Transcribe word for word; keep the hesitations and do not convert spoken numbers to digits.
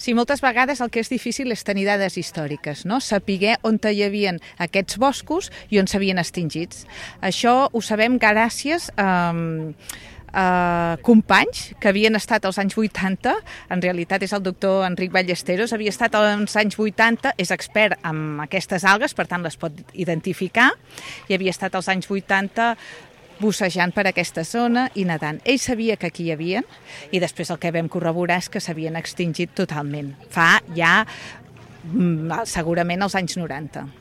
Sí, moltes vegades el que és difícil és tenir dades històriques, no? Saber on hi havia aquests boscos i on s'havien extingits. Això ho sabem gràcies a, a companys que havien estat als anys vuitanta, en realitat és el doctor Enric Ballesteros, havia estat als anys vuitanta, és expert en aquestes algues, per tant les pot identificar, i havia estat als anys vuitanta bussejant per aquesta zona i nedant. Ell sabia que aquí hi havia i després el que vam corroborar és que s'havien extingit totalment. Fa ja segurament als anys noranta.